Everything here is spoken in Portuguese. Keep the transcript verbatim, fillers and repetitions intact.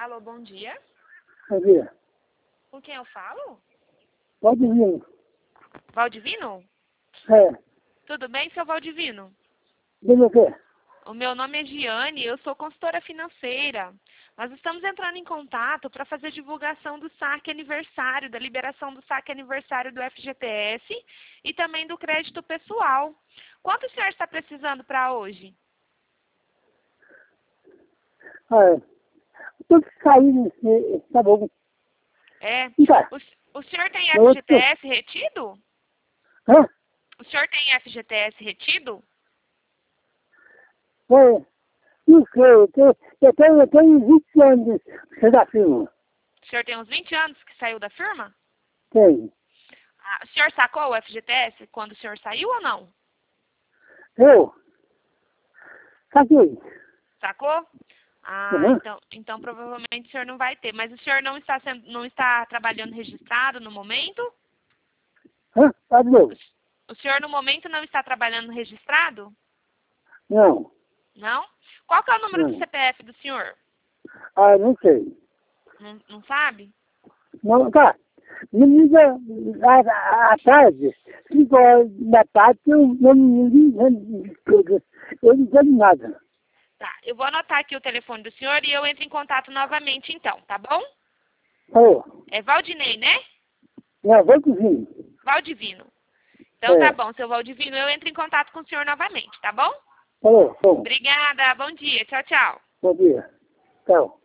Alô, bom dia. Bom dia. Com quem eu falo? Valdivino. Valdivino? É. Tudo bem, seu Valdivino? Diga o quê? O meu nome é Giane, eu sou consultora financeira. Nós estamos entrando em contato para fazer divulgação do saque aniversário, da liberação do saque aniversário do F G T S e também do crédito pessoal. Quanto o senhor está precisando para hoje? Ah, é. Tudo que sair, tá bom. É. Tá. O, o senhor tem Eu F G T S retido? Hã? O senhor tem F G T S retido? É. Não sei, eu tenho, eu tenho, eu tenho vinte anos de ser da firma. O senhor tem uns vinte anos que saiu da firma? Tenho. Ah, o senhor sacou o F G T S quando o senhor saiu ou não? Eu? Saquei. Sacou? Ah, Uhum. então, então provavelmente o senhor não vai ter. Mas o senhor não está sendo, não está trabalhando registrado no momento? Hã? Tá de novo? O senhor no momento não está trabalhando registrado? Não. Não? Qual que é o número do Não. C P F do senhor? Ah, não sei. Não, não sabe? Não, tá. Me liga à, à tarde, cinco horas da tarde, que eu não me ligo, eu não entendo nada. Tá, eu vou anotar aqui o telefone do senhor e eu entro em contato novamente então, tá bom? Falou. É Valdinei, né? Não, vou cozinhar. Valdivino. Então tá É. bom, seu Valdivino, eu entro em contato com o senhor novamente, tá bom? Falou, bom. Obrigada, bom dia, tchau, tchau. Bom dia. Tchau.